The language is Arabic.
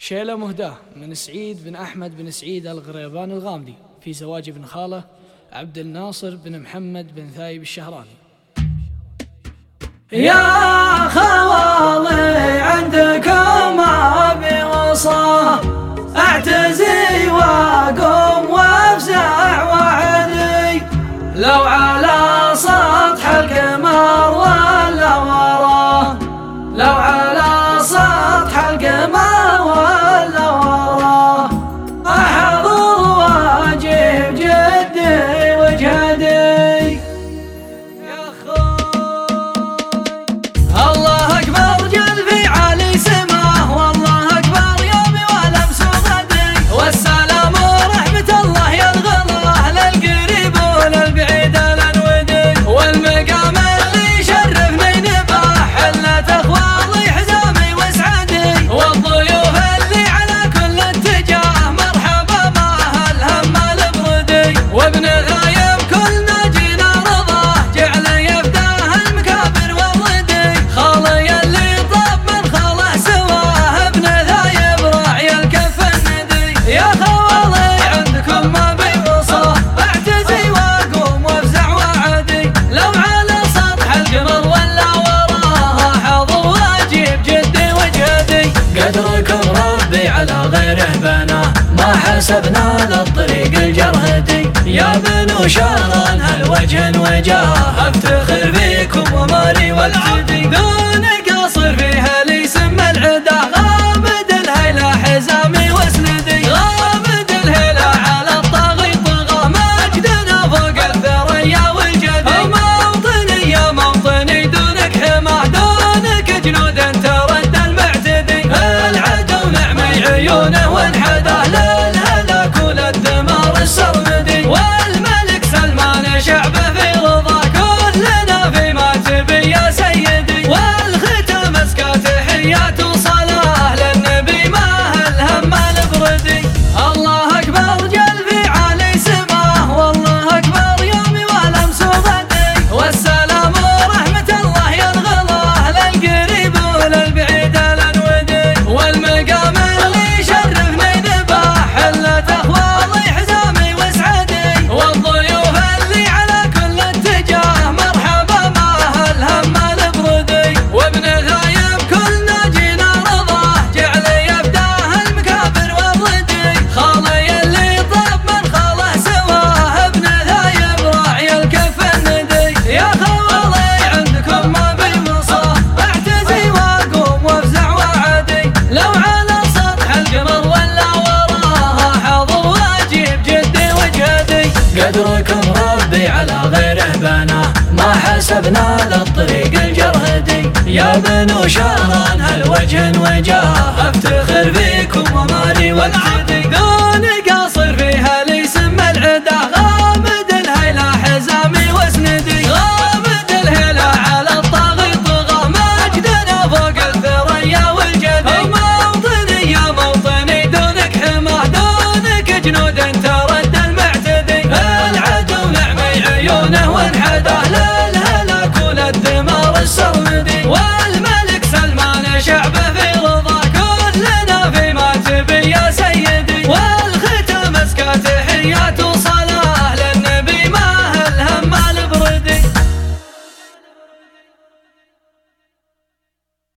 شيلة مهداة من سعيد بن أحمد بن سعيد الغريبان الغامدي في زواج ابن خاله عبد الناصر بن محمد بن ثايب الشهراني. يا خوالي عندكم أبي وصاه، اعتزي واقوم وافزع وعدي، لو على سطح القمر ولا وراه، لو على سطح القمر ولا وراه، احضر واجيب جدي وجهدي. يا خوي الله اكبر جل في علي سماه، والله اكبر يومي ولمس غدي، والسلام ورحمة الله يلغله للقريب وللبعيد للودي، والمقام اللي يشرفني نباح حلة اخوالي حزامي وسعدي، والضيوف اللي على كل اتجاه مرحبا ما هالهم البردي، وابن غايب كلنا جينا رضاه جعل يفداه المكابر والردي، خالي اللي طاب من خاله سواه ابن ذايب راعي الكف الندي. يا خوالي عندكم ما بيوصاه، اعتزي واقوم وافزع وعدي، لو على سطح القمر ولا وراه، حظ واجيب جدي وجهدي. قدركم ربي على غيره بناه، ما حسبنا للطريق الجرهدي، يا بنو شاران هالوجه وجاه، افتخر فيكم وماري والعدي، دون قصر فيها لي سم العدا، غامد الهيلة حزامي واسندي، غامد الهيلة على الطاغي طغى، مجدنا فوق الثريا والجدي، موطني يا موطني دونك حماه، دونك جنود ترد المعتدي، العدو نعمي عيونه وانحداه للهلاك وللدمار السرمدي، والملك سلمان شعبه في رضا، كلنا فيما تبي يا سيدي، والختام اسكى تحيات وصلاه للنبي ما هالهم البردي. الله اكبر جل في علي سماه، والله اكبر يومي ولمس غدي، والسلام ورحمة الله يلغله للقريب وللبعيد للودي، والمقام اللي يشرفني نباح حلة اخوالي حزامي وسعدي، والضيوف اللي على كل اتجاه مرحبا ما هالهم البردي، وابن ذايب كلنا جينا رضاه جعل يفداه المكابر والردي، خالي اللي طاب من خاله سواه ابن ذايب راعي الكف الندي. يا خوالي عندكم ما بيوصاه، اعتزي واقوم وافزع وعدي، لو على سطح القمر ولا وراه، حظ واجيب جدي وجهدي. قدركم ربي على غيره بناه، ما حسبنا للطريق الجرهدي، يا بنو شاران هالوجه وجاه، افتخر فيكم ومالي والعدي.